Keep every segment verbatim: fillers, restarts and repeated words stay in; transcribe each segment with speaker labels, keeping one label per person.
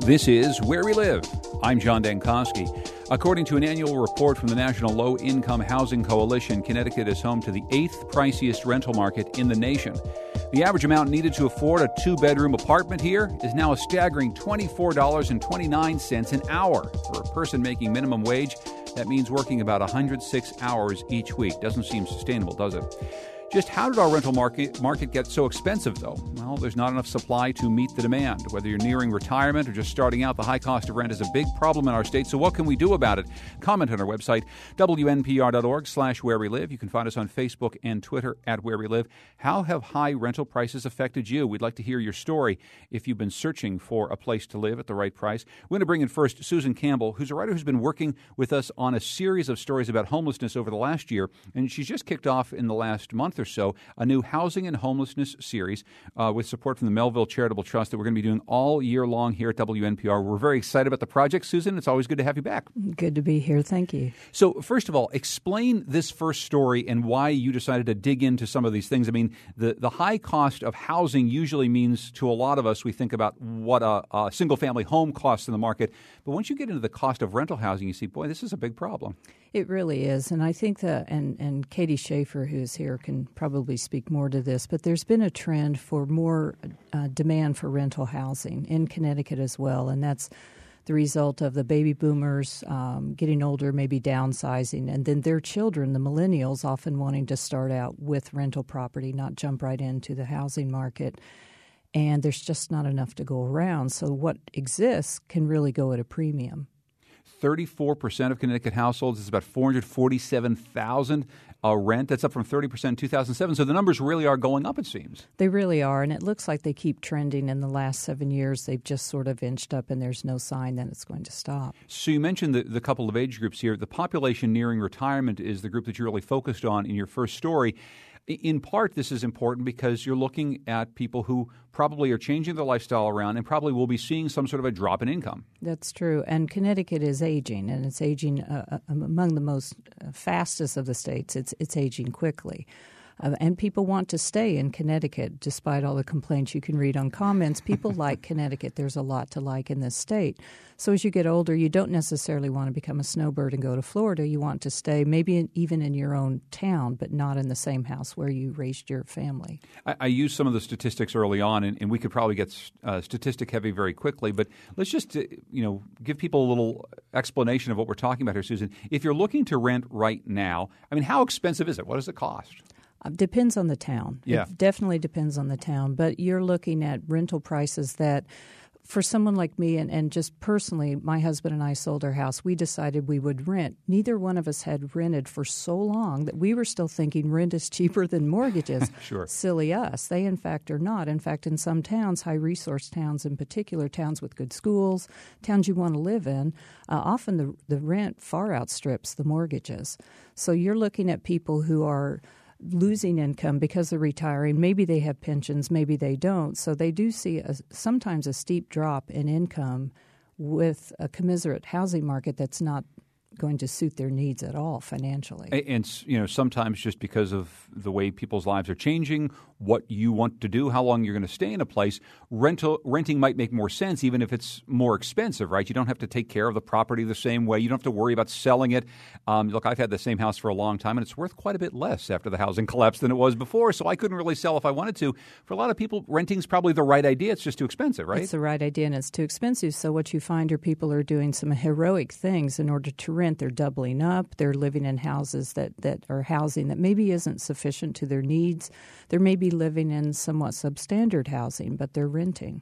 Speaker 1: This is Where We Live. I'm John Dankosky. According to an annual report from the National Low Income Housing Coalition, Connecticut is home to the eighth priciest rental market in the nation. The average amount needed to afford a two-bedroom apartment here is now a staggering twenty-four dollars and twenty-nine cents an hour. For a person making minimum wage, that means working about one hundred six hours each week. Doesn't seem sustainable, does it? Just how did our rental market market get so expensive, though? Well, there's not enough supply to meet the demand. Whether you're nearing retirement or just starting out, the high cost of rent is a big problem in our state. So what can we do about it? Comment on our website, W N P R dot org slash where we live. You can find us on Facebook and Twitter at Where We Live. How have high rental prices affected you? We'd like to hear your story if you've been searching for a place to live at the right price. We're going to bring in first Susan Campbell, who's a writer who's been working with us on a series of stories about homelessness over the last year. And she's just kicked off in the last month or so a new housing and homelessness series uh, with support from the Melville Charitable Trust that we're going to be doing all year long here at W N P R. We're very excited about the project. Susan, it's always good to have you back.
Speaker 2: Good to be here. Thank you.
Speaker 1: So first of all, explain this first story and why you decided to dig into some of these things. I mean, the, the high cost of housing usually means to a lot of us, we think about what a, a single-family home costs in the market. But once you get into the cost of rental housing, you see, boy, this is a big problem.
Speaker 2: It really is. And I think that, and, and Katie Schaefer, who's here, can probably speak more to this, but there's been a trend for more uh, demand for rental housing in Connecticut as well. And that's the result of the baby boomers um, getting older, maybe downsizing, and then their children, the millennials, often wanting to start out with rental property, not jump right into the housing market. And there's just not enough to go around. So what exists can really go at a premium.
Speaker 1: thirty-four percent of Connecticut households is about four hundred forty-seven thousand uh, rent. That's up from thirty percent in two thousand seven. So the numbers really are going up, it seems.
Speaker 2: They really are, and it looks like they keep trending. In the last seven years, they've just sort of inched up, and there's no sign that it's going to stop.
Speaker 1: So you mentioned the, the couple of age groups here. The population nearing retirement is the group that you really focused on in your first story. In part, this is important because you're looking at people who probably are changing their lifestyle around and probably will be seeing some sort of a drop in income.
Speaker 2: That's true. And Connecticut is aging, and it's aging uh, among the most fastest of the states. It's it's aging quickly. Uh, and people want to stay in Connecticut, despite all the complaints you can read on comments. People like Connecticut. There's a lot to like in this state. So as you get older, you don't necessarily want to become a snowbird and go to Florida. You want to stay maybe in, even in your own town, but not in the same house where you raised your family.
Speaker 1: I, I used some of the statistics early on, and, and we could probably get uh, statistic heavy very quickly. But let's just uh, you know give people a little explanation of what we're talking about here, Susan. If you're looking to rent right now, I mean, how expensive is it? What does it cost?
Speaker 2: Uh, depends on the town.
Speaker 1: Yeah.
Speaker 2: It definitely depends on the town. But you're looking at rental prices that, for someone like me, and, and just personally, my husband and I sold our house. We decided we would rent. Neither one of us had rented for so long that we were still thinking rent is cheaper than mortgages.
Speaker 1: Sure.
Speaker 2: Silly us. They, in fact, are not. In fact, in some towns, high-resource towns in particular, towns with good schools, towns you want to live in, uh, often the, the rent far outstrips the mortgages. So you're looking at people who are losing income because they're retiring. Maybe they have pensions, maybe they don't. So they do see a, sometimes a steep drop in income with a commiserate housing market that's not going to suit their needs at all financially.
Speaker 1: And, and you know, sometimes just because of the way people's lives are changing, what you want to do, how long you're going to stay in a place, rental renting might make more sense even if it's more expensive, right? You don't have to take care of the property the same way. You don't have to worry about selling it. Um, look, I've had the same house for a long time, and it's worth quite a bit less after the housing collapse than it was before, so I couldn't really sell if I wanted to. For a lot of people, renting's probably the right idea. It's just too expensive, right?
Speaker 2: It's the right idea, and it's too expensive. So what you find are people are doing some heroic things in order to rent. They're doubling up. They're living in houses that, that are housing that maybe isn't sufficient to their needs. They're maybe living in somewhat substandard housing, but they're renting.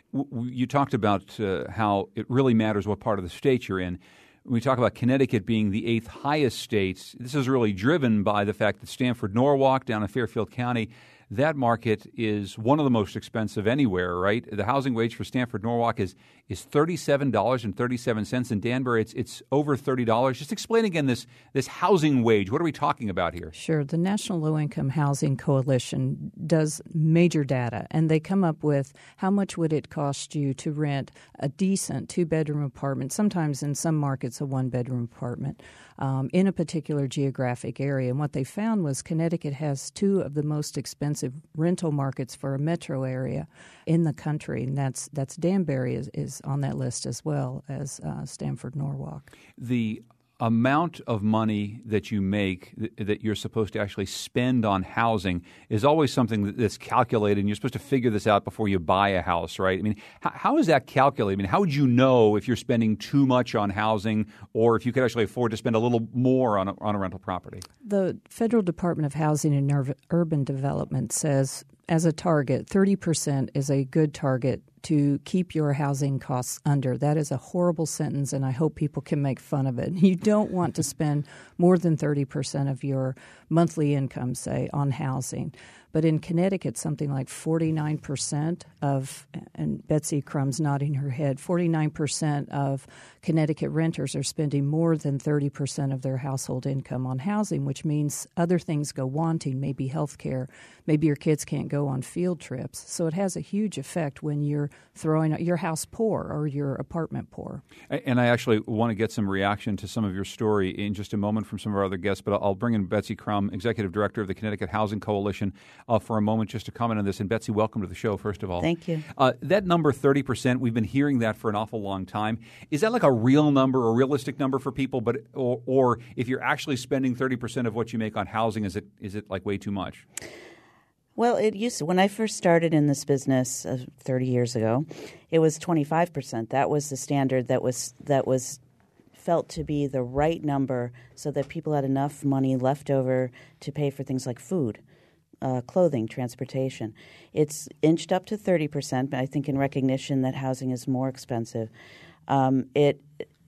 Speaker 1: You talked about uh, how it really matters what part of the state you're in. When we talk about Connecticut being the eighth highest state, this is really driven by the fact that Stamford Norwalk down in Fairfield County, that market is one of the most expensive anywhere, right? The housing wage for Stamford Norwalk is is thirty-seven dollars and thirty-seven cents. In Danbury, it's it's over thirty dollars. Just explain again this this housing wage. What are we talking about here?
Speaker 2: Sure. The National Low Income Housing Coalition does major data, and they come up with how much would it cost you to rent a decent two-bedroom apartment, sometimes in some markets a one-bedroom apartment, um, in a particular geographic area. And what they found was Connecticut has two of the most expensive expensive rental markets for a metro area in the country, and that's that's Danbury is, is on that list as well as uh, Stamford Norwalk.
Speaker 1: The amount of money that you make th- that you're supposed to actually spend on housing is always something that's calculated, and you're supposed to figure this out before you buy a house, right? I mean, how, how is that calculated? I mean, how would you know if you're spending too much on housing or if you could actually afford to spend a little more on a, on a rental property?
Speaker 2: The Federal Department of Housing and Ur- Urban Development says as a target, thirty percent is a good target to keep your housing costs under. That is a horrible sentence, and I hope people can make fun of it. You don't want to spend more than thirty percent of your monthly income, say, on housing. But in Connecticut, something like forty-nine percent of, and Betsy Crumb's nodding her head, forty-nine percent of Connecticut renters are spending more than thirty percent of their household income on housing, which means other things go wanting, maybe health care, maybe your kids can't go on field trips. So it has a huge effect when you're throwing your house poor or your apartment poor.
Speaker 1: And I actually want to get some reaction to some of your story in just a moment from some of our other guests, but I'll bring in Betsy Crumb, Executive Director of the Connecticut Housing Coalition, uh, for a moment just to comment on this. And Betsy, welcome to the show, first of all.
Speaker 3: Thank you.
Speaker 1: Uh, that number, thirty percent, we've been hearing that for an awful long time. Is that like a real number, a realistic number for people? But or, or if you're actually spending thirty percent of what you make on housing, is it is it like way too much?
Speaker 3: Well, it used to, when I first started in this business uh, thirty years ago, it was twenty-five percent. That was the standard that was that was felt to be the right number so that people had enough money left over to pay for things like food, uh, clothing, transportation. It's inched up to thirty percent, but I think in recognition that housing is more expensive. Um, it,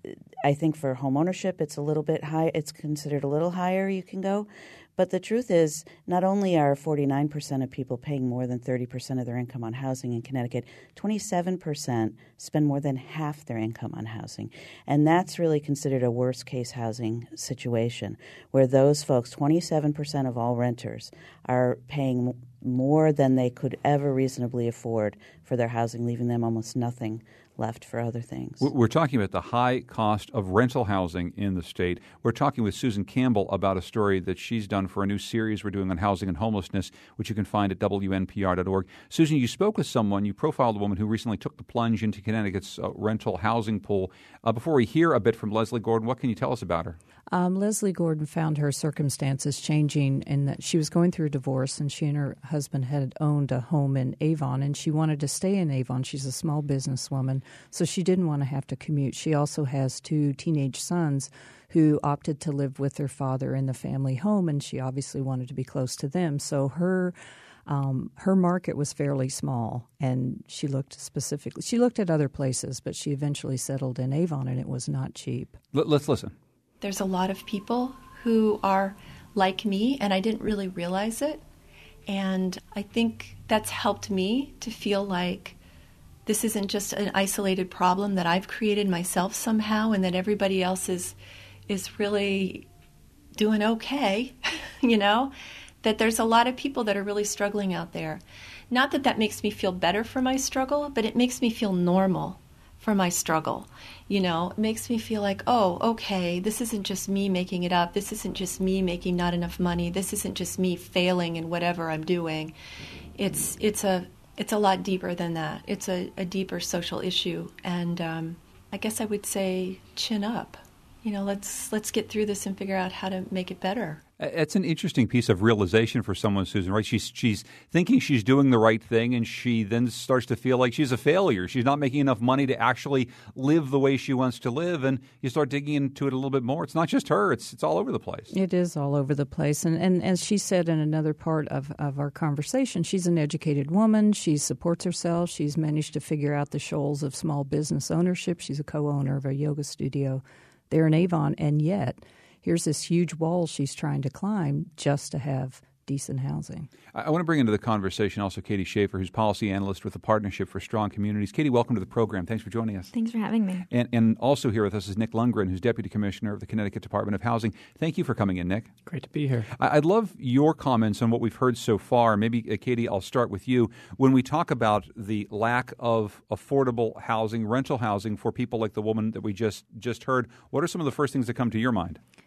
Speaker 3: I think for homeownership, it's a little bit high. It's considered a little higher you can go. But the truth is, not only are forty-nine percent of people paying more than thirty percent of their income on housing in Connecticut, twenty-seven percent spend more than half their income on housing. And that's really considered a worst-case housing situation, where those folks, twenty-seven percent of all renters, are paying more than they could ever reasonably afford for their housing, leaving them almost nothing left for other things.
Speaker 1: We're talking about the high cost of rental housing in the state. We're talking with Susan Campbell about a story that she's done for a new series we're doing on housing and homelessness, which you can find at W N P R dot org. Susan, you spoke with someone, you profiled a woman who recently took the plunge into Connecticut's uh, rental housing pool. Uh, before we hear a bit from Leslie Gordon, what can you tell us about her?
Speaker 2: Um, Leslie Gordon found her circumstances changing in that she was going through a divorce, and she and her husband had owned a home in Avon, and she wanted to stay in Avon. She's a small businesswoman, so she didn't want to have to commute. She also has two teenage sons who opted to live with their father in the family home, and she obviously wanted to be close to them. So her um, her market was fairly small, and she looked specifically. She looked at other places, but she eventually settled in Avon, and it was not cheap.
Speaker 1: L- let's listen.
Speaker 4: There's a lot of people who are like me, and I didn't really realize it. And I think that's helped me to feel like this isn't just an isolated problem that I've created myself somehow, and that everybody else is is really doing okay, you know, that there's a lot of people that are really struggling out there. Not that that makes me feel better for my struggle, but it makes me feel normal for my struggle. You know, it makes me feel like, oh, okay, this isn't just me making it up. This isn't just me making not enough money. This isn't just me failing in whatever I'm doing. It's it's a it's a lot deeper than that. It's a, a deeper social issue. And um, I guess I would say chin up. You know, let's let's get through this and figure out how to make it better.
Speaker 1: It's an interesting piece of realization for someone, Susan, right? She's she's thinking she's doing the right thing, and she then starts to feel like she's a failure. She's not making enough money to actually live the way she wants to live, and you start digging into it a little bit more. It's not just her. It's it's all over the place.
Speaker 2: It is all over the place. And, and as she said in another part of, of our conversation, she's an educated woman. She supports herself. She's managed to figure out the shoals of small business ownership. She's a co-owner of a yoga studio there in Avon, and yet here's this huge wall she's trying to climb just to have decent housing.
Speaker 1: I, I want to bring into the conversation also Katie Schaefer, who's policy analyst with the Partnership for Strong Communities. Katie, welcome to the program. Thanks for joining us.
Speaker 5: Thanks for having me.
Speaker 1: And, and also here with us is Nick Lundgren, who's Deputy Commissioner of the Connecticut Department of Housing. Thank you for coming in, Nick.
Speaker 6: Great to be here.
Speaker 1: I, I'd love your comments on what we've heard so far. Maybe, uh, Katie, I'll start with you. When we talk about the lack of affordable housing, rental housing for people like the woman that we just just heard, what are some of the first things that come to your mind?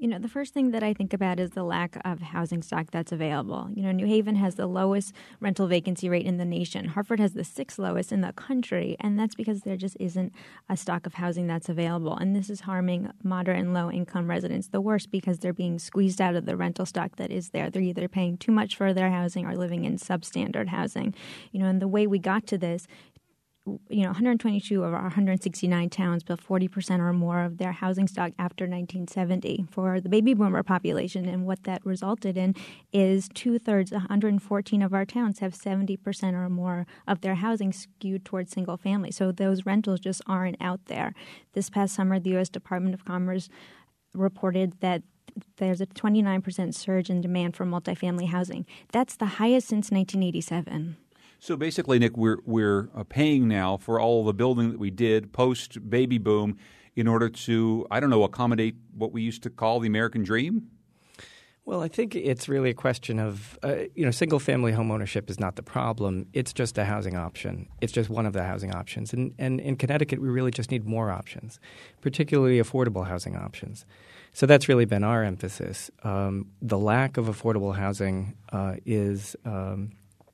Speaker 5: You know, the first thing that I think about is the lack of housing stock that's available. You know, New Haven has the lowest rental vacancy rate in the nation. Hartford has the sixth lowest in the country, and that's because there just isn't a stock of housing that's available. And this is harming moderate and low-income residents the worst because they're being squeezed out of the rental stock that is there. They're either paying too much for their housing or living in substandard housing. You know, and the way we got to this, you know, one hundred twenty-two of our one hundred sixty-nine towns built forty percent or more of their housing stock after nineteen seventy for the baby boomer population. And what that resulted in is two-thirds, one hundred fourteen of our towns have seventy percent or more of their housing skewed towards single family. So those rentals just aren't out there. This past summer, the U S Department of Commerce reported that there's a twenty-nine percent surge in demand for multifamily housing. That's the highest since nineteen eighty-seven.
Speaker 1: So basically, Nick, we're we're uh, paying now for all the building that we did post baby boom in order to, I don't know, accommodate what we used to call the American dream?
Speaker 6: Well, I think it's really a question of, uh, you know, single-family home ownership is not the problem. It's just a housing option. It's just one of the housing options. And, and in Connecticut, we really just need more options, particularly affordable housing options. So that's really been our emphasis. Um, the lack of affordable housing uh, is um,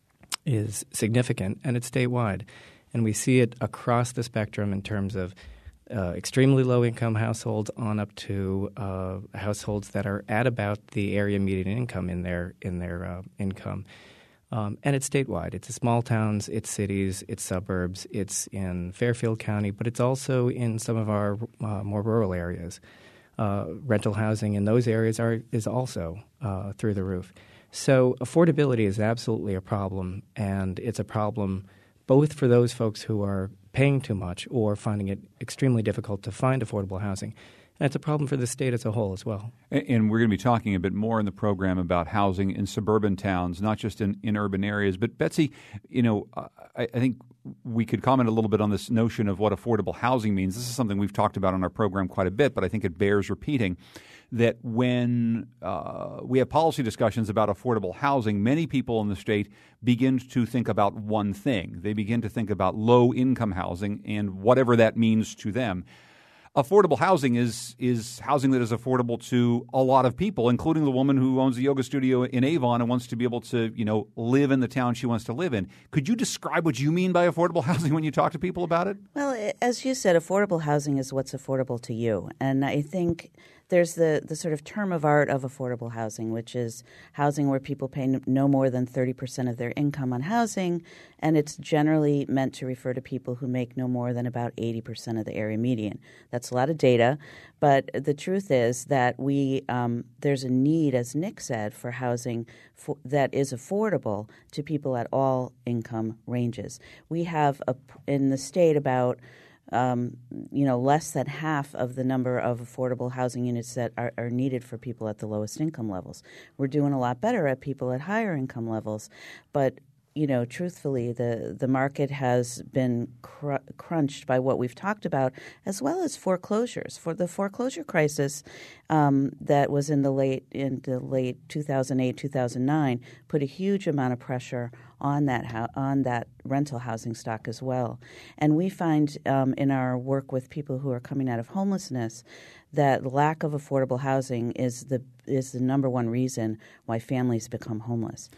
Speaker 6: is significant, and it's statewide. And we see it across the spectrum in terms of uh, extremely low-income households on up to uh, households that are at about the area median income in their in their uh, income. Um, and it's statewide. It's small towns, it's cities, it's suburbs, it's in Fairfield County, but it's also in some of our uh, more rural areas. Uh, rental housing in those areas are is also uh, through the roof. So affordability is absolutely a problem, and it's a problem both for those folks who are paying too much or finding it extremely difficult to find affordable housing. And it's a problem for the state as a whole as well.
Speaker 1: And we're going to be talking a bit more in the program about housing in suburban towns, not just in, in urban areas. But Betsy, you know, I, I think we could comment a little bit on this notion of what affordable housing means. This is something we've talked about on our program quite a bit, but I think it bears repeating. That when uh, we have policy discussions about affordable housing, many people in the state begin to think about one thing. They begin to think about low-income housing and whatever that means to them. Affordable housing is is housing that is affordable to a lot of people, including the woman who owns a yoga studio in Avon and wants to be able to, you know, live in the town she wants to live in. Could you describe what you mean by affordable housing when you talk to people about it?
Speaker 3: Well, as you said, affordable housing is what's affordable to you. And I think there's the, the sort of term of art of affordable housing, which is housing where people pay no more than thirty percent of their income on housing, and it's generally meant to refer to people who make no more than about eighty percent of the area median. That's a lot of data, but the truth is that we um, there's a need, as Nick said, for housing for, that is affordable to people at all income ranges. We have a, in the state about Um, you know, less than half of the number of affordable housing units that are, are needed for people at the lowest income levels. We're doing a lot better at people at higher income levels. But, you know, truthfully, the, the market has been cr- crunched by what we've talked about, as well as foreclosures. For the foreclosure crisis um, that was in the late in the late two thousand eight, two thousand nine put a huge amount of pressure on that ho- on that rental housing stock as well. And we find um, in our work with people who are coming out of homelessness that lack of affordable housing is the is the number one reason why families become homeless.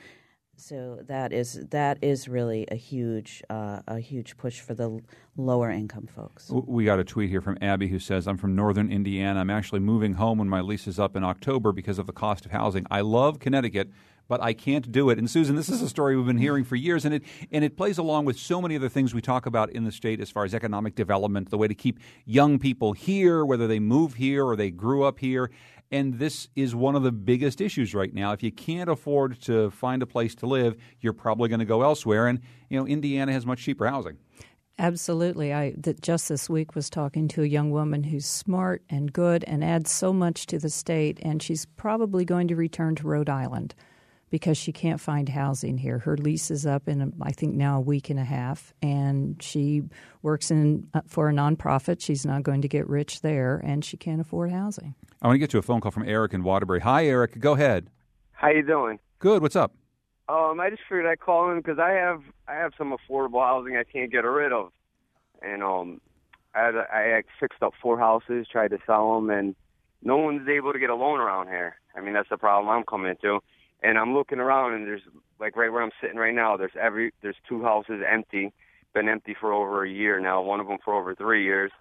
Speaker 3: So that is that is really a huge uh, a huge push for the lower income folks.
Speaker 1: We got a tweet here from Abby who says, I'm from northern Indiana. I'm actually moving home when my lease is up in October because of the cost of housing. I love Connecticut, but I can't do it. And Susan, this is a story we've been hearing for years, and it and it plays along with so many other things we talk about in the state as far as economic development, the way to keep young people here, whether they move here or they grew up here. And this is one of the biggest issues right now. If you can't afford to find a place to live, you're probably going to go elsewhere. And, you know, Indiana has much cheaper housing.
Speaker 2: Absolutely. I that just this week was talking to a young woman who's smart and good and adds so much to the state, and she's probably going to return to Rhode Island because she can't find housing here. Her lease is up in, I think, now a week and a half, and she works in uh, for a nonprofit. She's not going to get rich there, and she can't afford housing.
Speaker 1: I want to get to a phone call from Eric in Waterbury. Hi, Eric. Go ahead.
Speaker 7: How you doing?
Speaker 1: Good. What's up?
Speaker 7: Um, I just figured I'd call in because I have I have some affordable housing I can't get rid of, and um, I had, I had fixed up four houses, tried to sell them, and no one's able to get a loan around here. I mean, that's the problem I'm coming into. And I'm looking around, and there's, like right where I'm sitting right now, there's every there's two houses empty, been empty for over a year now, one of them for over three years.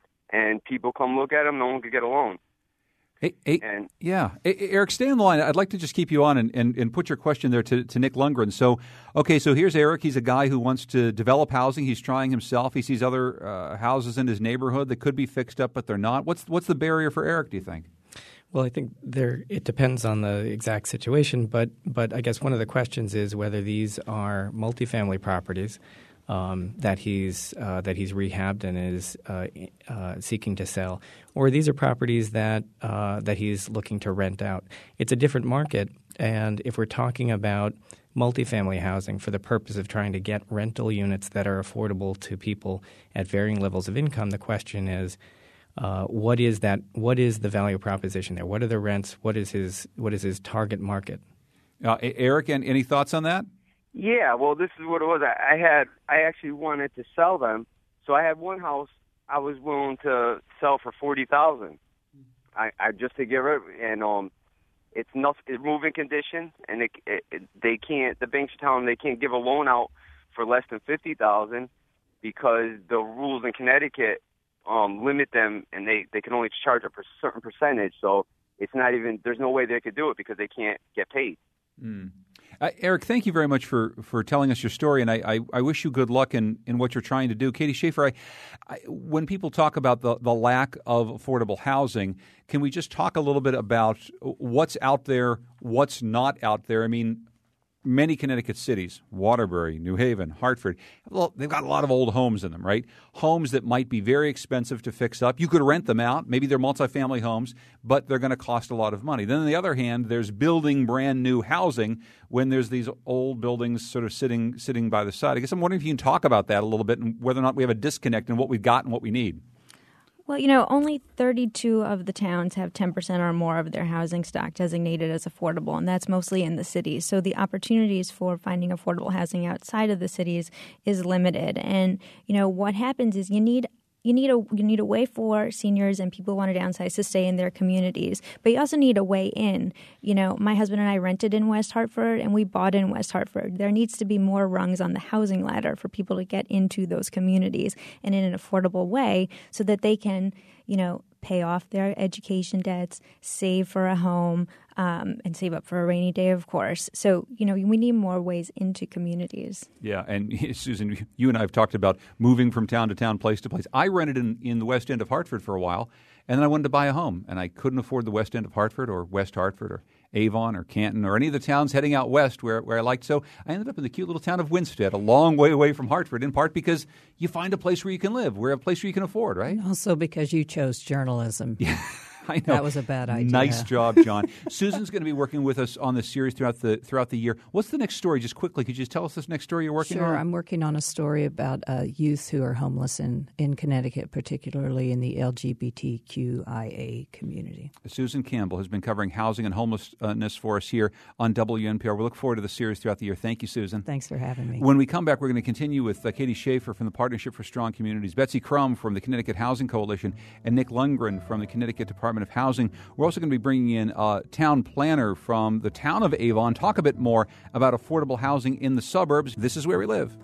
Speaker 7: And people come look at them, no one could get a loan.
Speaker 1: Hey, hey,
Speaker 7: and,
Speaker 1: yeah. Hey, Eric, stay on the line. I'd like to just keep you on and, and, and put your question there to, to Nick Lundgren. So, okay, so here's Eric. He's a guy who wants to develop housing. He's trying himself. He sees other uh, houses in his neighborhood that could be fixed up, but they're not. What's what's the barrier for Eric, do you think?
Speaker 6: Well, I think there it depends on the exact situation, but but I guess one of the questions is whether these are multifamily properties um, that he's uh, that he's rehabbed and is uh, uh, seeking to sell, or these are properties that uh, that he's looking to rent out. It's a different market, and if we're talking about multifamily housing for the purpose of trying to get rental units that are affordable to people at varying levels of income, the question is, Uh, what is that? What is the value proposition there? What are the rents? What is his What is his target market?
Speaker 1: Uh, Eric, and any thoughts on that?
Speaker 7: Yeah, well, this is what it was. I, I had I actually wanted to sell them, so I had one house I was willing to sell for forty thousand. I, I just to get rid, and um, it's not it's moving condition, and it, it, it, they can't. The banks are telling them they can't give a loan out for less than fifty thousand because the rules in Connecticut Um, limit them, and they, they can only charge a per certain percentage. So it's not even – there's no way they could do it because they can't get paid.
Speaker 1: Mm. Uh, Eric, thank you very much for, for telling us your story, and I, I, I wish you good luck in, in what you're trying to do. Katie Schaefer, I, I, when people talk about the, the lack of affordable housing, can we just talk a little bit about what's out there, what's not out there? I mean, many Connecticut cities, Waterbury, New Haven, Hartford, well, they've got a lot of old homes in them, right? Homes that might be very expensive to fix up. You could rent them out. Maybe they're multifamily homes, but they're going to cost a lot of money. Then on the other hand, there's building brand new housing when there's these old buildings sort of sitting sitting by the side. I guess I'm wondering if you can talk about that a little bit and whether or not we have a disconnect in what we've got and what we need.
Speaker 5: Well, you know, only thirty-two of the towns have ten percent or more of their housing stock designated as affordable, and that's mostly in the cities. So the opportunities for finding affordable housing outside of the cities is limited. And, you know, what happens is you need You need a you need a way for seniors and people who want to downsize to stay in their communities, but you also need a way in. You know, my husband and I rented in West Hartford, and we bought in West Hartford. There needs to be more rungs on the housing ladder for people to get into those communities and in an affordable way, so that they can, you know, pay off their education debts, save for a home, um, and save up for a rainy day, of course. So, you know, we need more ways into communities. Yeah,
Speaker 1: and Susan, you and I have talked about moving from town to town, place to place. I rented in, in the West End of Hartford for a while, and then I wanted to buy a home, and I couldn't afford the West End of Hartford or West Hartford or Avon or Canton or any of the towns heading out west where, where I liked. So I ended up in the cute little town of Winstead, a long way away from Hartford, in part because you find a place where you can live, where a place where you can afford, right?
Speaker 2: And also because you chose journalism.
Speaker 1: Yeah. I know.
Speaker 2: That was a bad idea.
Speaker 1: Nice job, John. Susan's going to be working with us on this series throughout the throughout the year. What's the next story? Just quickly, could you just tell us this next story you're working
Speaker 2: sure,
Speaker 1: on?
Speaker 2: Sure. I'm working on a story about uh, youth who are homeless in, in Connecticut, particularly in the L G B T Q I A community.
Speaker 1: Susan Campbell has been covering housing and homelessness for us here on W N P R. We look forward to the series throughout the year. Thank you, Susan.
Speaker 2: Thanks for having me.
Speaker 1: When we come back, we're going to continue with uh, Katie Schaefer from the Partnership for Strong Communities, Betsy Crum from the Connecticut Housing Coalition, and Nick Lundgren from the Connecticut Department of Housing. We're also going to be bringing in a town planner from the town of Avon, talk a bit more about affordable housing in the suburbs. This is Where We Live.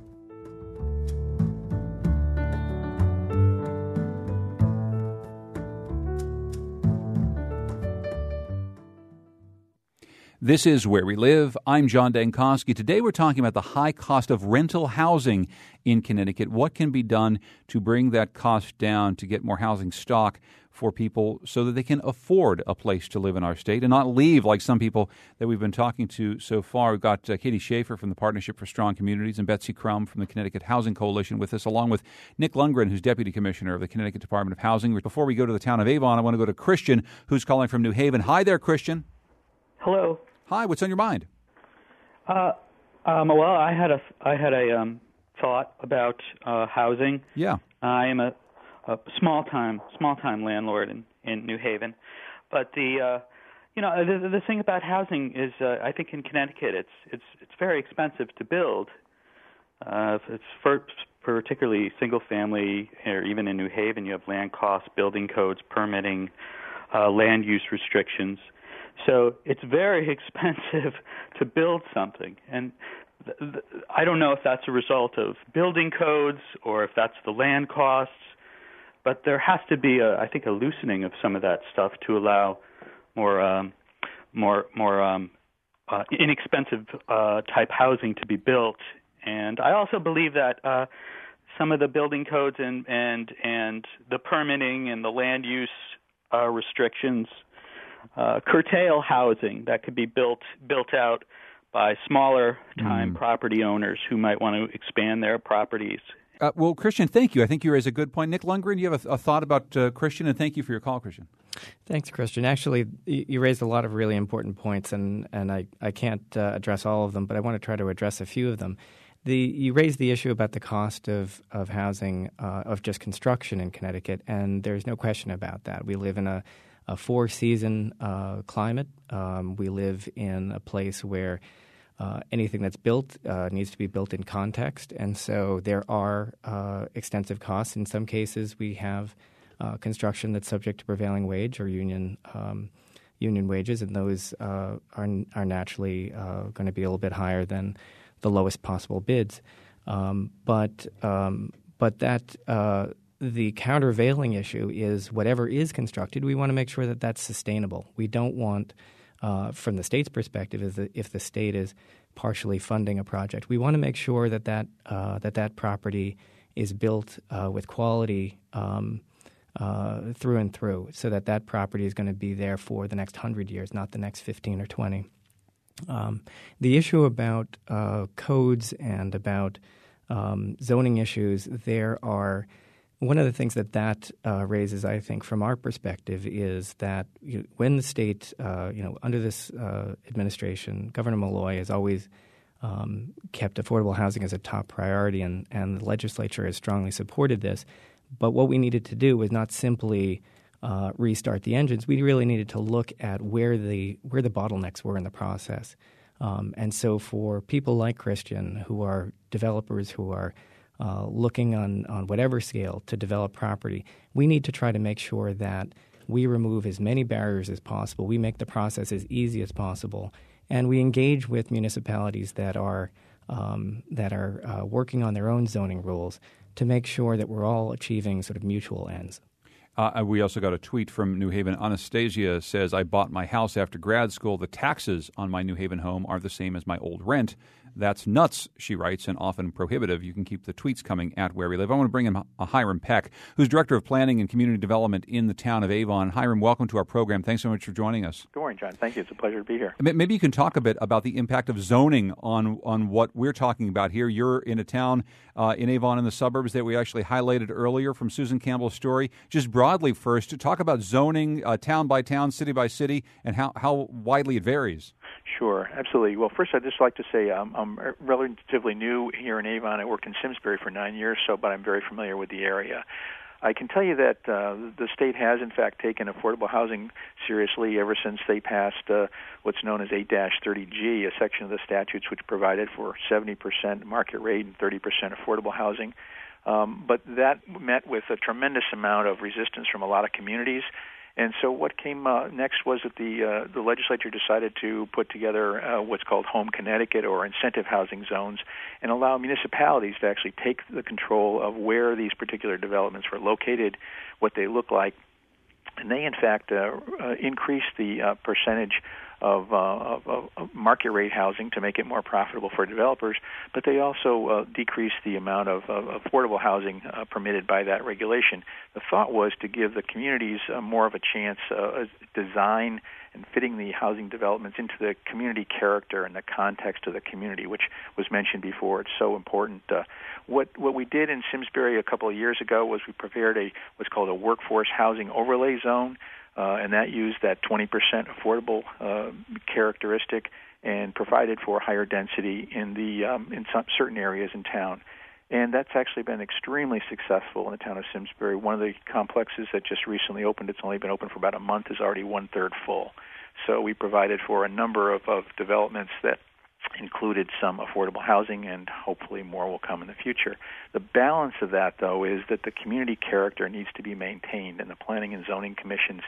Speaker 1: This is Where We Live. I'm John Dankosky. Today we're talking about the high cost of rental housing in Connecticut. What can be done to bring that cost down, to get more housing stock for people so that they can afford a place to live in our state and not leave like some people that we've been talking to so far. We've got uh, Katie Schaefer from the Partnership for Strong Communities and Betsy Crum from the Connecticut Housing Coalition with us, along with Nick Lundgren, who's Deputy Commissioner of the Connecticut Department of Housing. Before we go to the town of Avon, I want to go to Christian, who's calling from New Haven. Hi there, Christian.
Speaker 8: Hello.
Speaker 1: Hi, what's on your mind?
Speaker 8: Uh, um, well, I had a I had a um, thought about uh, housing.
Speaker 1: Yeah.
Speaker 8: I am a, a small time small time landlord in, in New Haven, but the uh, you know the, the thing about housing is uh, I think in Connecticut it's it's it's very expensive to build. Uh, it's for particularly single family, or even in New Haven, you have land costs, building codes, permitting. uh, land use restrictions. So it's very expensive to build something. And th- th- I don't know if that's a result of building codes or if that's the land costs, but there has to be, a, I think, a loosening of some of that stuff to allow more um, more more um, uh, inexpensive uh, type housing to be built. And I also believe that uh, some of the building codes and, and, and the permitting and the land use uh, restrictions uh, curtail housing that could be built built out by smaller time mm. property owners who might want to expand their properties.
Speaker 1: Uh, well, Christian, thank you. I think you raise a good point. Nick Lundgren, do you have a, a thought about uh, Christian? And thank you for your call, Christian.
Speaker 6: Thanks, Christian. Actually, you raised a lot of really important points, and, and I, I can't uh, address all of them, but I want to try to address a few of them. The, you raised the issue about the cost of, of housing, uh, of just construction in Connecticut, and there's no question about that. We live in a, a four-season uh, climate. Um, we live in a place where uh, anything that's built uh, needs to be built in context, and so there are uh, extensive costs. In some cases, we have uh, construction that's subject to prevailing wage or union um, union wages, and those uh, are, are naturally uh, going to be a little bit higher than the lowest possible bids. Um, but um, but that uh, the countervailing issue is whatever is constructed, we want to make sure that that's sustainable. We don't want, uh, from the state's perspective, is that if the state is partially funding a project, we want to make sure that that uh, that, that property is built uh, with quality um, uh, through and through, so that that property is going to be there for the next hundred years, not the next fifteen or twenty. Um, the issue about uh, codes and about um, zoning issues, there are one of the things that that uh, raises, I think, from our perspective, is that you, when the state, uh, you know, under this uh, administration, Governor Malloy has always um, kept affordable housing as a top priority, and, and the legislature has strongly supported this. But what we needed to do was not simply Uh, restart the engines. We really needed to look at where the where the bottlenecks were in the process. Um, and so for people like Christian, who are developers who are uh, looking on, on whatever scale to develop property, we need to try to make sure that we remove as many barriers as possible. We make the process as easy as possible. And we engage with municipalities that are, um, that are uh, working on their own zoning rules to make sure that we're all achieving sort of mutual ends.
Speaker 1: Uh, we also got a tweet from New Haven. Anastasia says, I bought my house after grad school. The taxes on my New Haven home are the same as my old rent. That's nuts, she writes, and often prohibitive. You can keep the tweets coming at Where We Live. I want to bring in uh, Hiram Peck, who's Director of Planning and Community Development in the town of Avon. Hiram, welcome to our program. Thanks so much for joining us.
Speaker 9: Good morning, John. Thank you. It's a pleasure to be here.
Speaker 1: Maybe you can talk a bit about the impact of zoning on, on what we're talking about here. You're in a town uh, in Avon in the suburbs that we actually highlighted earlier from Susan Campbell's story. Just broadly first, to talk about zoning uh, town by town, city by city, and how, how widely it varies.
Speaker 9: Sure, absolutely. Well, first, I'd just like to say um, I'm relatively new here in Avon. I worked in Simsbury for nine years, so but I'm very familiar with the area. I can tell you that uh, the state has, in fact, taken affordable housing seriously ever since they passed uh, what's known as eight dash thirty G, a section of the statutes which provided for seventy percent market rate and thirty percent affordable housing. Um, but that met with a tremendous amount of resistance from a lot of communities. And so what came uh, next was that the uh, the legislature decided to put together uh, what's called Home Connecticut, or incentive housing zones, and allow municipalities to actually take the control of where these particular developments were located, what they look like. And they, in fact, uh, uh, increased the uh, percentage of, uh, of, of market rate housing to make it more profitable for developers, but they also uh, decreased the amount of, of affordable housing uh, permitted by that regulation. The thought was to give the communities uh, more of a chance uh, design and fitting the housing developments into the community character and the context of the community, which was mentioned before. It's so important. Uh, what what we did in Simsbury a couple of years ago was we prepared a what's called a workforce housing overlay zone, uh, and that used that twenty percent affordable uh, characteristic and provided for higher density in the um, in some certain areas in town. And that's actually been extremely successful in the town of Simsbury. One of the complexes that just recently opened, it's only been open for about a month, is already one-third full. So we provided for a number of, of developments that included some affordable housing, and hopefully more will come in the future. The balance of that, though, is that the community character needs to be maintained, and the planning and zoning commissions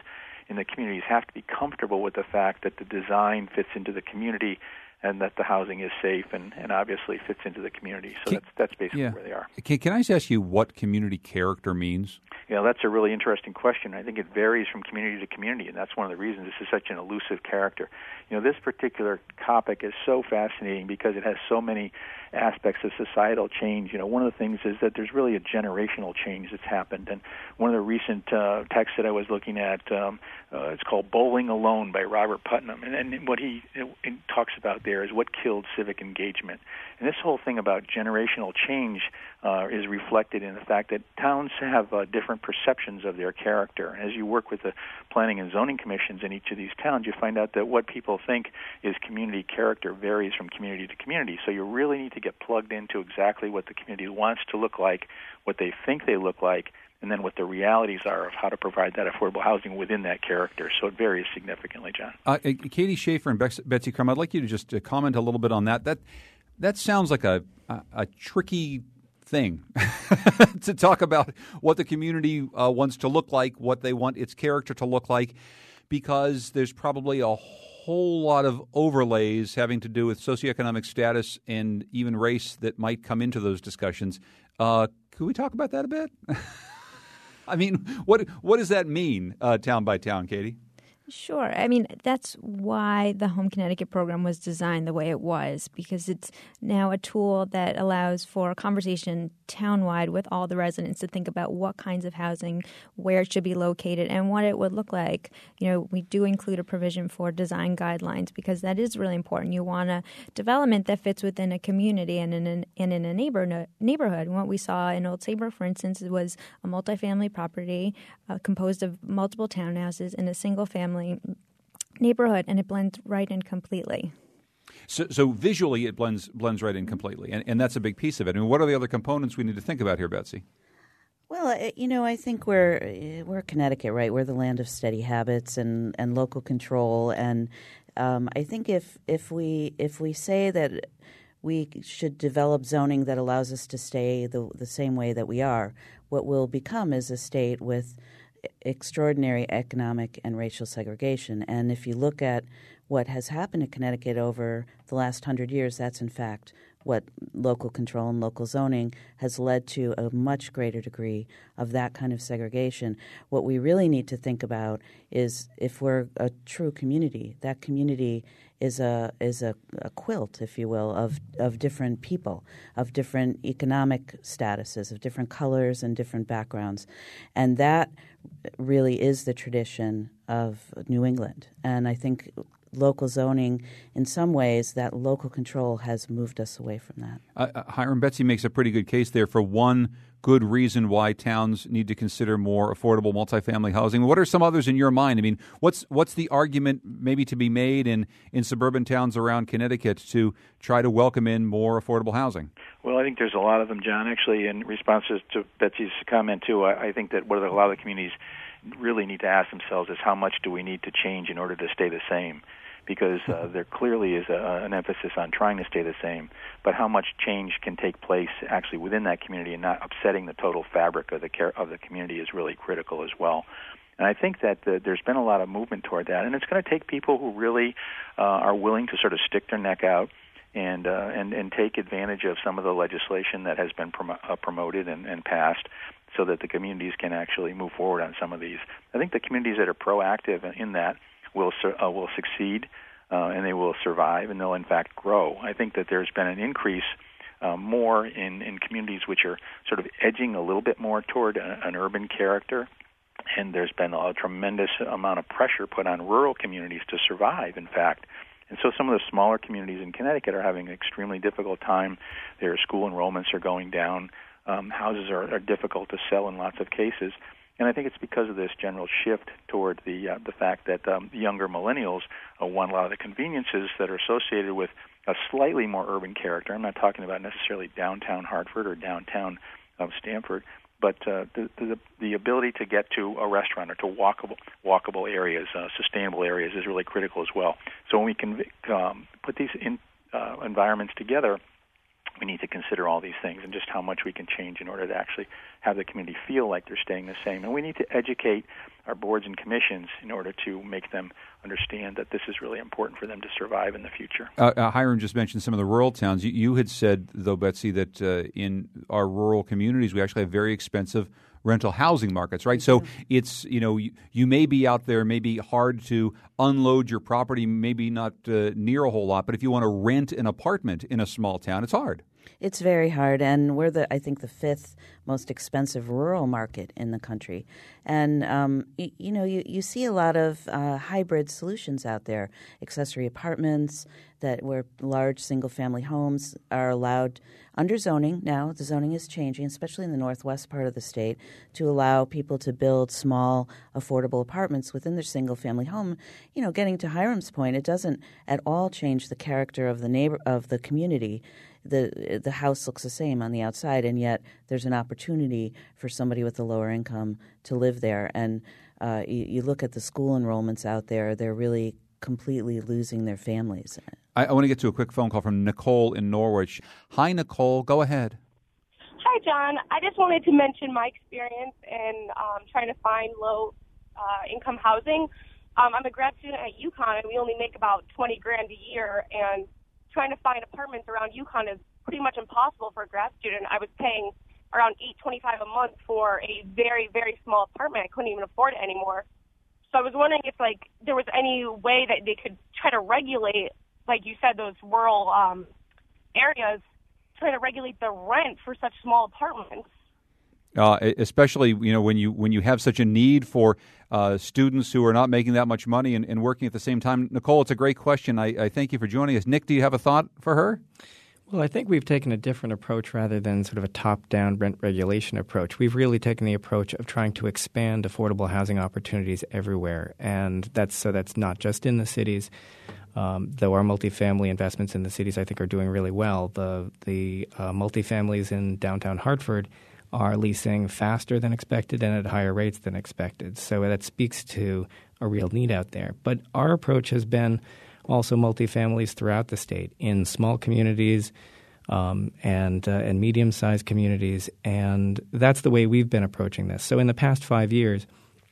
Speaker 9: in the communities have to be comfortable with the fact that the design fits into the community and that the housing is safe and, and obviously fits into the community. So
Speaker 1: can,
Speaker 9: that's that's basically
Speaker 1: yeah.
Speaker 9: where they are.
Speaker 1: Can, can I just ask you what community character means?
Speaker 9: You know, that's a really interesting question. I think it varies from community to community, and that's one of the reasons this is such an elusive character. You know, this particular topic is so fascinating because it has so many aspects of societal change. You know, one of the things is that there's really a generational change that's happened, and one of the recent uh, texts that I was looking at, um, uh, it's called Bowling Alone by Robert Putnam, and, and what he it, it talks about there is what killed civic engagement. And this whole thing about generational change uh, is reflected in the fact that towns have uh, different perceptions of their character. And as you work with the planning and zoning commissions in each of these towns, you find out that what people think is community character varies from community to community. So you really need to get plugged into exactly what the community wants to look like, what they think they look like, and then what the realities are of how to provide that affordable housing within that character. So it varies significantly, John.
Speaker 1: Uh, Katie Schaefer and Bex- Betsy Crum, I'd like you to just uh, comment a little bit on that. That that sounds like a a, a tricky thing to talk about what the community uh, wants to look like, what they want its character to look like, because there's probably a whole lot of overlays having to do with socioeconomic status and even race that might come into those discussions. Uh, could we talk about that a bit? I mean, what what does that mean, uh, town by town, Katie?
Speaker 5: Sure. I mean, that's why the Home Connecticut program was designed the way it was, because it's now a tool that allows for a conversation townwide with all the residents to think about what kinds of housing, where it should be located, and what it would look like. You know, we do include a provision for design guidelines because that is really important. You want a development that fits within a community and in, an, and in a neighbor, neighborhood. And what we saw in Old Saybrook, for instance, was a multifamily property uh, composed of multiple townhouses in a single family neighborhood, and it blends right in completely.
Speaker 1: So, so visually, it blends blends right in completely, and, and that's a big piece of it. I mean, what are the other components we need to think about here, Betsy?
Speaker 3: Well, you know, I think we're we're Connecticut, right? We're the land of steady habits and, and local control, and um, I think if if we if we say that we should develop zoning that allows us to stay the the same way that we are, what we'll become is a state with extraordinary economic and racial segregation. And if you look at what has happened in Connecticut over the last hundred years, that's in fact what local control and local zoning has led to a much greater degree of that kind of segregation. What we really need to think about is if we're a true community, that community is a is a, a quilt, if you will, of, of different people, of different economic statuses, of different colors and different backgrounds. And that really is the tradition of New England. And I think local zoning, in some ways, that local control has moved us away from that.
Speaker 1: Uh, Hiram, Betsy makes a pretty good case there for one good reason why towns need to consider more affordable multifamily housing. What are some others in your mind? I mean, what's what's the argument maybe to be made in, in suburban towns around Connecticut to try to welcome in more affordable housing?
Speaker 9: Well, I think there's a lot of them, John. Actually, in response to Betsy's comment, too, I, I think that what a lot of the communities really need to ask themselves is how much do we need to change in order to stay the same? Because uh, there clearly is a, an emphasis on trying to stay the same, but how much change can take place actually within that community and not upsetting the total fabric of the care of the community is really critical as well. And I think that the, there's been a lot of movement toward that, and it's going to take people who really uh, are willing to sort of stick their neck out and uh, and and take advantage of some of the legislation that has been prom- uh, promoted and, and passed, so that the communities can actually move forward on some of these. I think the communities that are proactive in that will uh, will succeed, uh, and they will survive, and they'll in fact grow. I think that there's been an increase uh, more in, in communities which are sort of edging a little bit more toward a, an urban character, and there's been a tremendous amount of pressure put on rural communities to survive, in fact. And so some of the smaller communities in Connecticut are having an extremely difficult time. Their school enrollments are going down. Um, houses are, are difficult to sell in lots of cases. And I think it's because of this general shift toward the uh, the fact that um, younger millennials uh, want a lot of the conveniences that are associated with a slightly more urban character. I'm not talking about necessarily downtown Hartford or downtown um, Stamford, but uh, the, the the ability to get to a restaurant or to walkable walkable areas, uh, sustainable areas, is really critical as well. So when we can um, put these in, uh, environments together, we need to consider all these things and just how much we can change in order to actually have the community feel like they're staying the same. And we need to educate our boards and commissions in order to make them understand that this is really important for them to survive in the future.
Speaker 1: Uh, uh, Hiram just mentioned some of the rural towns. You, you had said, though, Betsy, that uh, in our rural communities we actually have very expensive rental housing markets, right? So it's, you know, you, you may be out there, maybe hard to unload your property, maybe not uh, near a whole lot, but if you want to rent an apartment in a small town, it's hard.
Speaker 3: It's very hard, and we're the I think the fifth most expensive rural market in the country. And um, you, you know, you, you see a lot of uh, hybrid solutions out there, accessory apartments that where large single-family homes are allowed under zoning. Now the zoning is changing, especially in the northwest part of the state, to allow people to build small, affordable apartments within their single-family home. You know, getting to Hiram's point, it doesn't at all change the character of the neighbor of the community. The the house looks the same on the outside, and yet there's an opportunity for somebody with a lower income to live there. And uh, you, you look at the school enrollments out there; they're really completely losing their families.
Speaker 1: I, I want to get to a quick phone call from Nicole in Norwich. Hi, Nicole. Go ahead.
Speaker 10: Hi, John. I just wanted to mention my experience in um, trying to find low-income uh, housing. Um, I'm a grad student at UConn, and we only make about twenty grand a year, and trying to find apartments around UConn is pretty much impossible for a grad student. I was paying around eight twenty-five a month for a very, very small apartment. I couldn't even afford it anymore. So I was wondering if, like, there was any way that they could try to regulate, like you said, those rural um, areas, try to regulate the rent for such small apartments.
Speaker 1: Uh, especially, you know, when you when you have such a need for uh, students who are not making that much money and, and working at the same time. Nicole, it's a great question. I, I thank you for joining us. Nick, do you have a thought for her?
Speaker 6: Well, I think we've taken a different approach rather than sort of a top-down rent regulation approach. We've really taken the approach of trying to expand affordable housing opportunities everywhere, and that's so that's not just in the cities. Um, though our multifamily investments in the cities, I think, are doing really well. The the uh, multifamilies in downtown Hartford are leasing faster than expected and at higher rates than expected. So that speaks to a real need out there. But our approach has been also multifamilies throughout the state in small communities um, and uh, and medium-sized communities, and that's the way we've been approaching this. So in the past five years,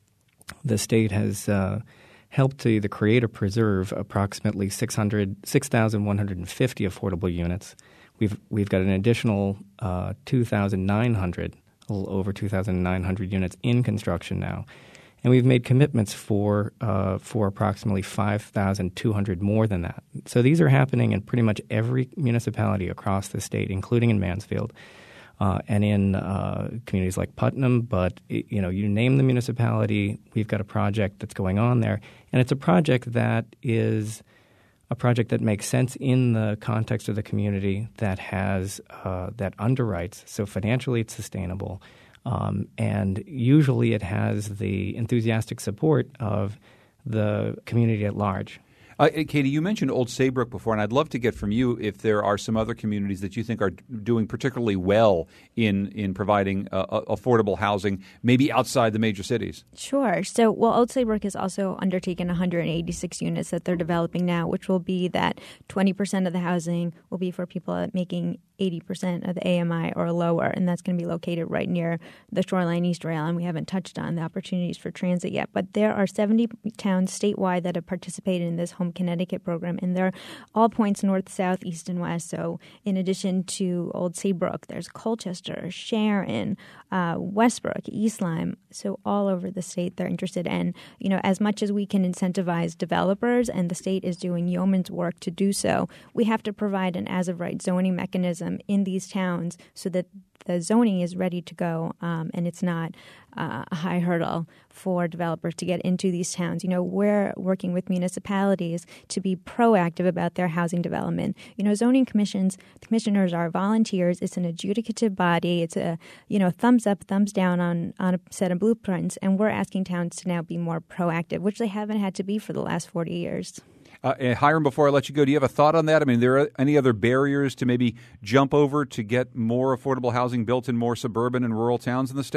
Speaker 6: the state has uh, helped to either create or preserve approximately six thousand one hundred fifty affordable units. We've we've got an additional uh, two thousand nine hundred, a little over two thousand nine hundred units in construction now, and we've made commitments for uh, for approximately five thousand two hundred more than that. So these are happening in pretty much every municipality across the state, including in Mansfield uh, and in uh, communities like Putnam. But you know, you name the municipality, we've got a project that's going on there, and it's a project that is a project that makes sense in the context of the community, that has uh, that underwrites. So financially, it's sustainable, um, and usually it has the enthusiastic support of the community at large.
Speaker 1: Uh, Katie, you mentioned Old Saybrook before, and I'd love to get from you if there are some other communities that you think are doing particularly well in in providing uh, affordable housing, maybe outside the major cities.
Speaker 5: Sure. So, well, Old Saybrook has also undertaken one hundred eighty-six units that they're developing now, which will be that twenty percent of the housing will be for people making eighty percent of the A M I or lower, and that's going to be located right near the Shoreline East Rail, and we haven't touched on the opportunities for transit yet. But there are seventy towns statewide that have participated in this Home Connecticut program, and they're all points north, south, east, and west. So in addition to Old Saybrook, there's Colchester, Sharon, uh, Westbrook, East Lyme. So all over the state they're interested. And, you know, as much as we can incentivize developers, and the state is doing yeoman's work to do so, we have to provide an as-of-right zoning mechanism in these towns so that the zoning is ready to go, um, and it's not uh, a high hurdle for developers to get into these towns. You know, we're working with municipalities to be proactive about their housing development. You know, zoning commissions, the commissioners are volunteers. It's an adjudicative body. It's a, you know, thumbs up, thumbs down on, on a set of blueprints, and we're asking towns to now be more proactive, which they haven't had to be for the last forty years.
Speaker 1: Uh, Hiram, before I let you go, do you have a thought on that? I mean, there are any other barriers to maybe jump over to get more affordable housing built in more suburban and rural towns in the state?
Speaker 9: Well,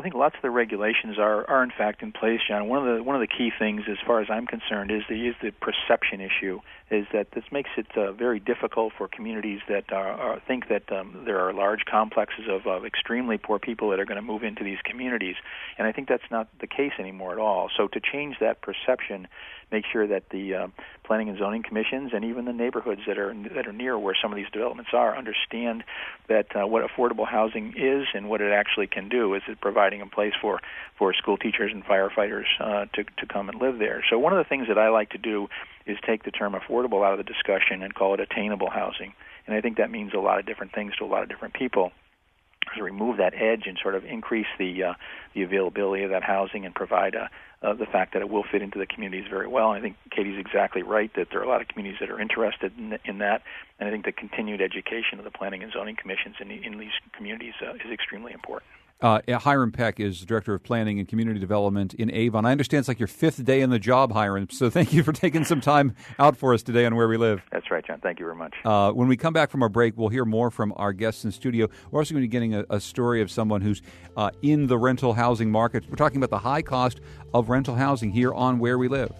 Speaker 9: I think lots of the regulations are, are in fact in place, John. One of the one of the key things, as far as I'm concerned, is the is the perception issue. Is that this makes it uh, very difficult for communities that are, are, think that um, there are large complexes of, of extremely poor people that are going to move into these communities, and I think that's not the case anymore at all. So to change that perception, make sure that the uh, planning and zoning commissions and even the neighborhoods that are that are near where some of these developments are understand that uh, what affordable housing is and what it actually can do. Is it providing a place for, for school teachers and firefighters uh, to to come and live there? So one of the things that I like to do is take the term affordable out of the discussion and call it attainable housing. And I think that means a lot of different things to a lot of different people. To remove that edge and sort of increase the uh, the availability of that housing and provide uh, uh, the fact that it will fit into the communities very well. And I think Katie's exactly right that there are a lot of communities that are interested in, in that, and I think the continued education of the planning and zoning commissions in, in these communities uh, is extremely important.
Speaker 1: Uh, Hiram Peck is Director of Planning and Community Development in Avon. I understand it's like your fifth day in the job, Hiram, so thank you for taking some time out for us today on Where We Live.
Speaker 9: That's right, John. Thank you very much.
Speaker 1: Uh, when we come back from our break, we'll hear more from our guests in studio. We're also going to be getting a, a story of someone who's uh, in the rental housing market. We're talking about the high cost of rental housing here on Where We Live.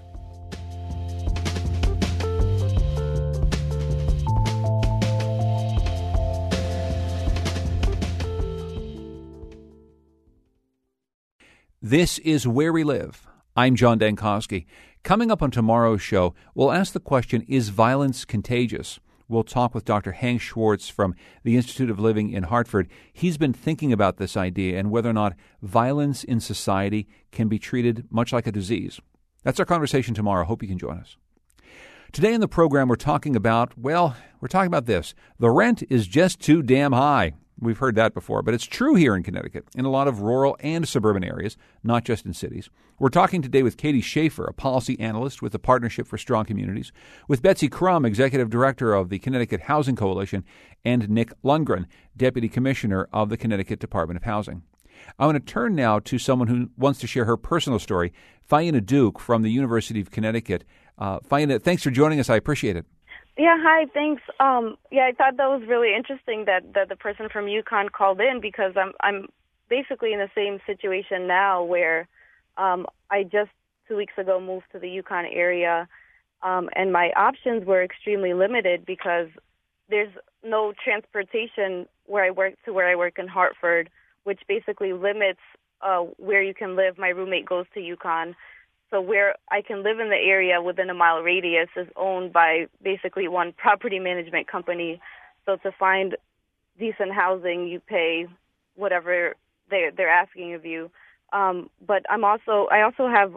Speaker 1: This is Where We Live. I'm John Dankosky. Coming up on tomorrow's show, we'll ask the question, is violence contagious? We'll talk with Doctor Hank Schwartz from the Institute of Living in Hartford. He's been thinking about this idea and whether or not violence in society can be treated much like a disease. That's our conversation tomorrow. Hope you can join us. Today in the program, we're talking about, well, we're talking about this. The rent is just too damn high. We've heard that before, but it's true here in Connecticut, in a lot of rural and suburban areas, not just in cities. We're talking today with Katie Schaefer, a policy analyst with the Partnership for Strong Communities, with Betsy Crum, Executive Director of the Connecticut Housing Coalition, and Nick Lundgren, Deputy Commissioner of the Connecticut Department of Housing. I want to turn now to someone who wants to share her personal story, Faina Duke from the University of Connecticut. Uh, Faina, thanks for joining us. I appreciate it.
Speaker 11: Yeah, hi, thanks. Um, yeah, I thought that was really interesting that, that the person from UConn called in because I'm I'm basically in the same situation now where um, I just two weeks ago moved to the UConn area, um, and my options were extremely limited because there's no transportation where I work to where I work in Hartford, which basically limits uh, where you can live. My roommate goes to UConn. So where I can live in the area within a mile radius is owned by basically one property management company. So to find decent housing, you pay whatever they're, they're asking of you. Um, but I'm also I also have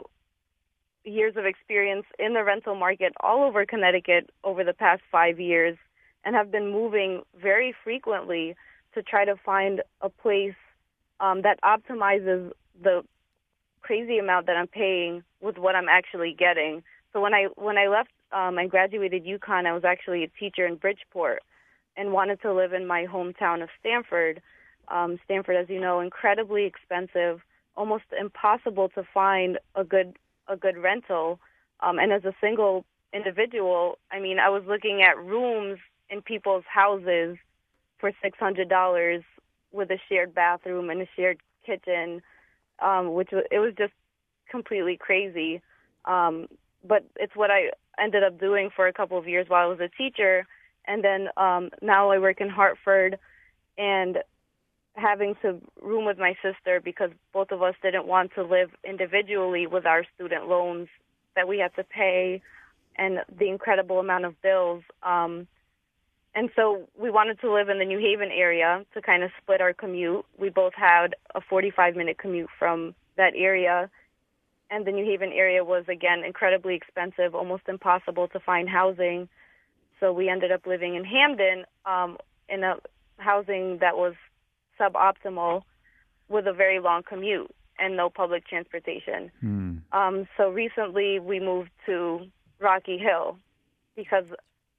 Speaker 11: years of experience in the rental market all over Connecticut over the past five years and have been moving very frequently to try to find a place um, that optimizes the crazy amount that I'm paying with what I'm actually getting. So when I when I left um, and graduated UConn, I was actually a teacher in Bridgeport and wanted to live in my hometown of Stamford. Um, Stamford, as you know, incredibly expensive, almost impossible to find a good a good rental. Um, and as a single individual, I mean, I was looking at rooms in people's houses for six hundred dollars with a shared bathroom and a shared kitchen. Um, which was, it was just completely crazy. Um, but it's what I ended up doing for a couple of years while I was a teacher. And then um, now I work in Hartford and having to room with my sister because both of us didn't want to live individually with our student loans that we had to pay and the incredible amount of bills. Um, And so we wanted to live in the New Haven area to kind of split our commute. We both had a forty-five minute commute from that area. And the New Haven area was, again, incredibly expensive, almost impossible to find housing. So we ended up living in Hamden um, in a housing that was suboptimal with a very long commute and no public transportation. Mm. Um, so recently we moved to Rocky Hill because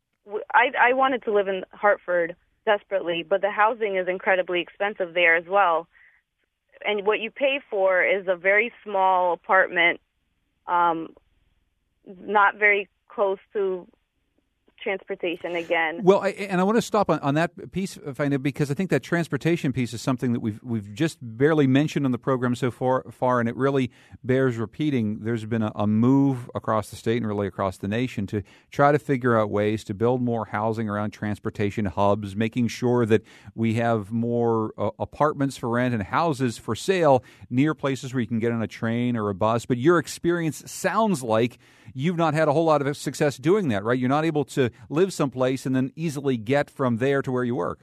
Speaker 11: I, I wanted to live in Hartford desperately, but the housing is incredibly expensive there as well. And what you pay for is a very small apartment, um, not very close to transportation again.
Speaker 1: Well, I, and I want to stop on, on that piece, Faina, because I think that transportation piece is something that we've we've just barely mentioned on the program so far, far and it really bears repeating. There's been a, a move across the state and really across the nation to try to figure out ways to build more housing around transportation hubs, making sure that we have more uh, apartments for rent and houses for sale near places where you can get on a train or a bus. But your experience sounds like you've not had a whole lot of success doing that, right? You're not able to live someplace and then easily get from there to where you work.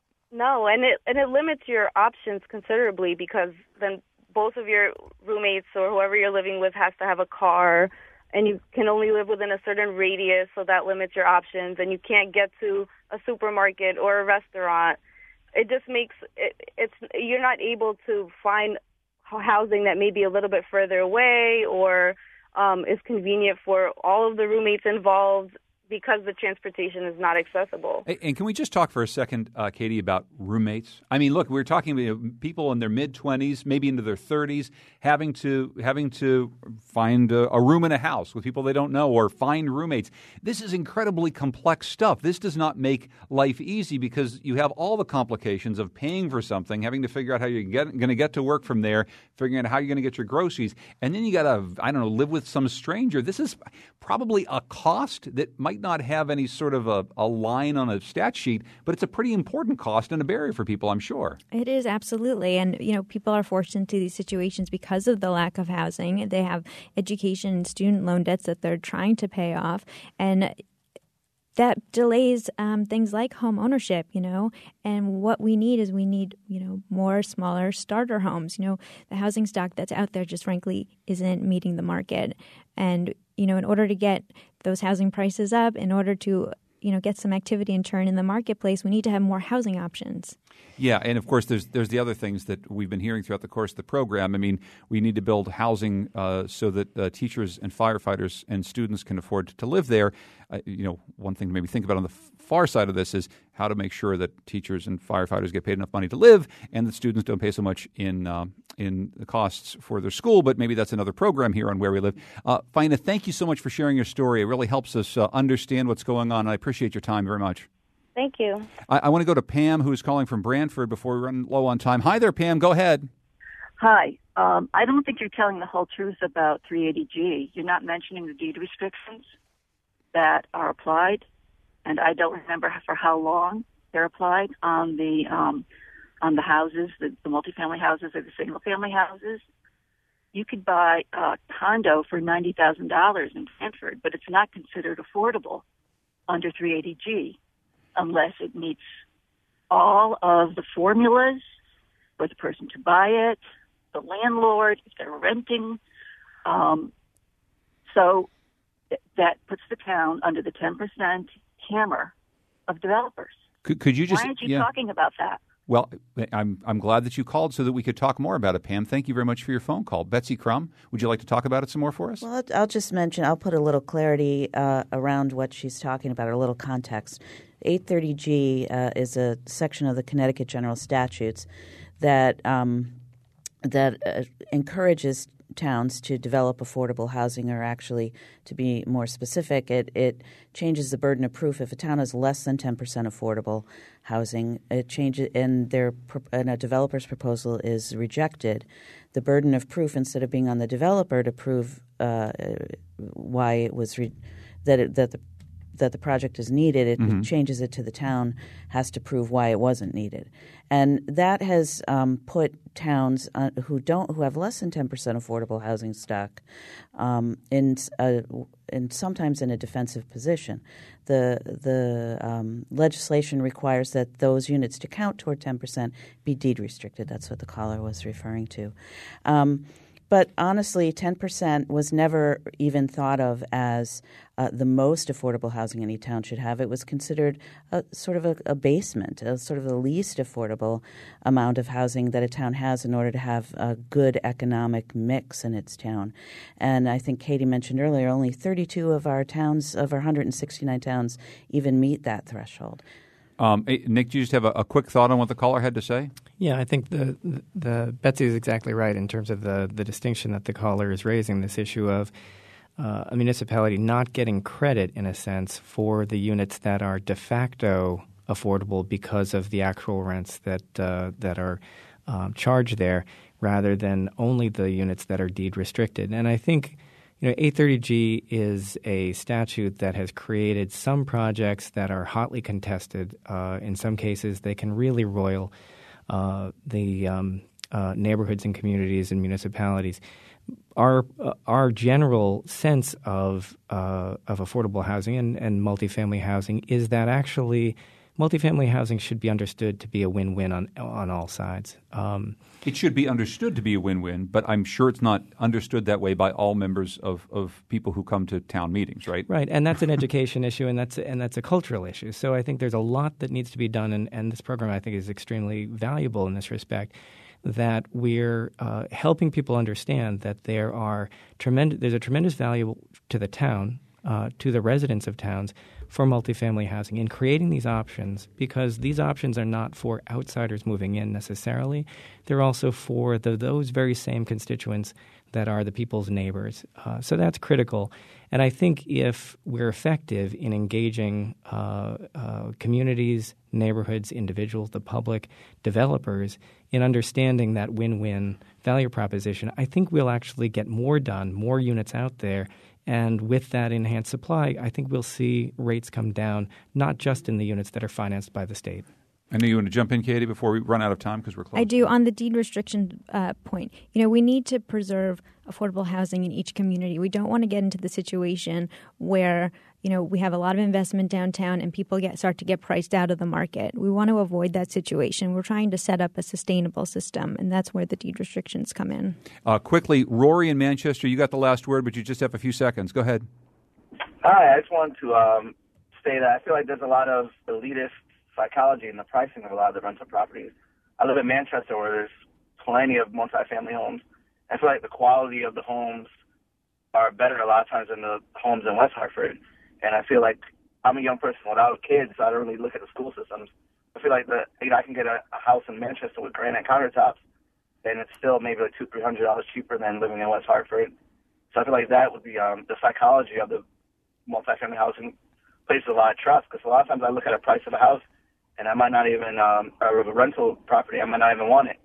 Speaker 11: No, and it and it limits your options considerably because then both of your roommates or whoever you're living with has to have a car, and you can only live within a certain radius, so that limits your options, and you can't get to a supermarket or a restaurant. It just makes it, it's you're not able to find housing that may be a little bit further away or um, is convenient for all of the roommates involved, because the transportation is not accessible.
Speaker 1: And can we just talk for a second, uh, Katie, about roommates? I mean, look, we're talking about people in their mid-twenties, maybe into their thirties, having to having to find a, a room in a house with people they don't know or find roommates. This is incredibly complex stuff. This does not make life easy because you have all the complications of paying for something, having to figure out how you're going to get to work from there, figuring out how you're going to get your groceries, and then you got to, I don't know, live with some stranger. This is probably a cost that might not have any sort of a, a line on a stat sheet, but it's a pretty important cost and a barrier for people, I'm sure.
Speaker 5: It is, absolutely. And, you know, people are forced into these situations because of the lack of housing. They have education and student loan debts that they're trying to pay off. And that delays um, things like home ownership, you know, and what we need is we need, you know, more smaller starter homes. You know, the housing stock that's out there just frankly isn't meeting the market. And, you know, in order to get those housing prices up, in order to, you know, get some activity and churn in the marketplace, we need to have more housing options.
Speaker 1: Yeah, and of course, there's there's the other things that we've been hearing throughout the course of the program. I mean, we need to build housing uh, so that uh, teachers and firefighters and students can afford to live there. Uh, you know, one thing to maybe think about on the f- far side of this is how to make sure that teachers and firefighters get paid enough money to live, and that students don't pay so much in uh, in the costs for their school. But maybe that's another program here on Where We Live. Uh, Faina, thank you so much for sharing your story. It really helps us uh, understand what's going on. And I appreciate your time very much.
Speaker 11: Thank you.
Speaker 1: I, I want to go to Pam, who's calling from Brantford before we run low on time. Hi there, Pam. Go ahead.
Speaker 12: Hi. Um, I don't think you're telling the whole truth about three eighty G. You're not mentioning the deed restrictions that are applied, and I don't remember for how long they're applied on the um, on the houses, the, the multifamily houses or the single-family houses. You could buy a condo for ninety thousand dollars in Brantford, but it's not considered affordable under three eighty G. Unless it meets all of the formulas for the person to buy it, the landlord, if they're renting. Um, so th- that puts the town under the ten percent hammer of developers.
Speaker 1: Could, could you just?
Speaker 12: Why aren't you
Speaker 1: yeah.
Speaker 12: talking about that?
Speaker 1: Well, I'm I'm glad that you called so that we could talk more about it, Pam. Thank you very much for your phone call. Betsy Crum, would you like to talk about it some more for us?
Speaker 3: Well, I'll just mention, I'll put a little clarity uh, around what she's talking about, or a little context. eight thirty G uh, is a section of the Connecticut General Statutes that um, that uh, encourages towns to develop affordable housing, or actually, to be more specific, it, it changes the burden of proof. If a town has less than ten percent affordable housing, it changes, and their and a developer's proposal is rejected, the burden of proof, instead of being on the developer to prove uh, why it was re- that it, that the that the project is needed, it, mm-hmm. it changes it to the town has to prove why it wasn't needed. And that has um, put towns uh, who don't who have less than ten percent affordable housing stock um, in uh, in sometimes in a defensive position. The the um, legislation requires that those units to count toward ten percent be deed restricted. That's what the caller was referring to. Um, But honestly, ten percent was never even thought of as uh, the most affordable housing any town should have. It was considered a, sort of a, a basement, a sort of the least affordable amount of housing that a town has in order to have a good economic mix in its town. And I think Katie mentioned earlier, only thirty-two of our towns, of our one hundred sixty-nine towns, even meet that threshold.
Speaker 1: Um, hey, Nick, do you just have a, a quick thought on what the caller had to say?
Speaker 6: Yeah, I think the, the the Betsy is exactly right in terms of the the distinction that the caller is raising. This issue of uh, a municipality not getting credit, in a sense, for the units that are de facto affordable because of the actual rents that uh, that are um, charged there, rather than only the units that are deed restricted. And I think, you know, eight thirty G is a statute that has created some projects that are hotly contested. Uh, in some cases, they can really roil uh, the um, uh, neighborhoods and communities and municipalities. Our uh, our general sense of uh, of affordable housing and, and multifamily housing is that actually multifamily housing should be understood to be a win-win on on all sides. Um,
Speaker 1: it should be understood to be a win-win, but I'm sure it's not understood that way by all members of, of people who come to town meetings, right?
Speaker 6: Right, and that's an education issue, and that's and that's a cultural issue. So I think there's a lot that needs to be done, and, and this program I think is extremely valuable in this respect. That we're uh, helping people understand that there are tremendous there's a tremendous value to the town, uh, to the residents of towns, for multifamily housing in creating these options, because these options are not for outsiders moving in necessarily. They're also for the, those very same constituents that are the people's neighbors. Uh, so that's critical. And I think if we're effective in engaging uh, uh, communities, neighborhoods, individuals, the public, developers, in understanding that win-win value proposition, I think we'll actually get more done, more units out there. And with that enhanced supply, I think we'll see rates come down, not just in the units that are financed by the state.
Speaker 1: I know you want to jump in, Katie, before we run out of time because we're close.
Speaker 5: I do. On the deed restriction uh, point, you know, we need to preserve affordable housing in each community. We don't want to get into the situation where, you know, we have a lot of investment downtown and people get start to get priced out of the market. We want to avoid that situation. We're trying to set up a sustainable system, and that's where the deed restrictions come in.
Speaker 1: Uh, quickly, Rory in Manchester, you got the last word, but you just have a few seconds. Go ahead.
Speaker 13: Hi, I just wanted to um, say that I feel like there's a lot of elitist psychology in the pricing of a lot of the rental properties. I live in Manchester where there's plenty of multifamily homes. I feel like the quality of the homes are better a lot of times than the homes in West Hartford. And I feel like I'm a young person without kids, so I don't really look at the school systems. I feel like that, you know, I can get a, a house in Manchester with granite countertops, and it's still maybe like two, three hundred dollars cheaper than living in West Hartford. So I feel like that would be um, the psychology of the multifamily housing places a lot of trust, because a lot of times I look at a price of a house, and I might not even um, or a rental property, I might not even want it,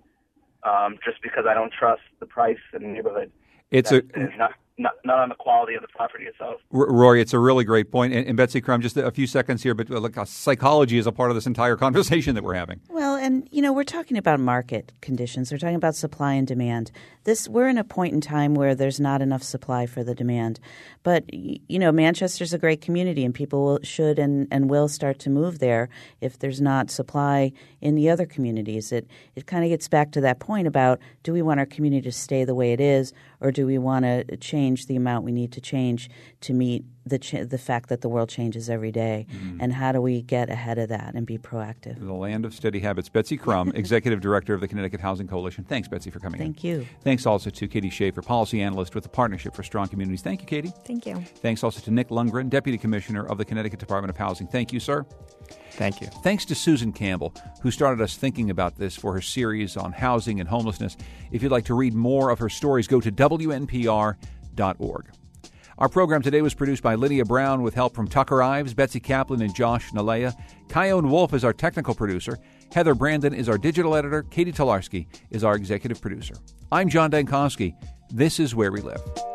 Speaker 13: um, just because I don't trust the price in the neighborhood.
Speaker 1: It's
Speaker 13: that
Speaker 1: a
Speaker 13: is not. Not, not on the quality of the property itself.
Speaker 1: Rory, it's a really great point. And, and Betsy Crum, just a few seconds here, but look, psychology is a part of this entire conversation that we're having.
Speaker 3: Well, and, you know, we're talking about market conditions. We're talking about supply and demand. This We're in a point in time where there's not enough supply for the demand. But, you know, Manchester's a great community, and people will, should and, and will start to move there if there's not supply in the other communities. It, it kind of gets back to that point about, do we want our community to stay the way it is, or do we want to change the amount we need to change to meet the ch- the fact that the world changes every day? Mm. And how do we get ahead of that and be proactive?
Speaker 1: The land of steady habits. Betsy Crum, Executive Director of the Connecticut Housing Coalition. Thanks, Betsy, for coming
Speaker 3: Thank
Speaker 1: in.
Speaker 3: you.
Speaker 1: Thanks also to Katie Schaefer, Policy Analyst with the Partnership for Strong Communities. Thank you, Katie.
Speaker 5: Thank you.
Speaker 1: Thanks also to Nick Lundgren, Deputy Commissioner of the Connecticut Department of Housing. Thank you, sir.
Speaker 6: Thank you.
Speaker 1: Thanks to Susan Campbell, who started us thinking about this for her series on housing and homelessness. If you'd like to read more of her stories, go to W N P R dot org. Our program today was produced by Lydia Brown with help from Tucker Ives, Betsy Kaplan, and Josh Nalea. Kyone Wolf is our technical producer. Heather Brandon is our digital editor. Katie Tolarski is our executive producer. I'm John Dankosky. This is Where We Live.